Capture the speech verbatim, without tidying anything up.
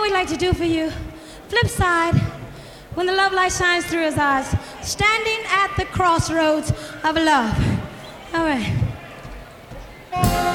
we'd like to do for you. Flip side, when the love light shines through his eyes, standing at the crossroads of love. All right.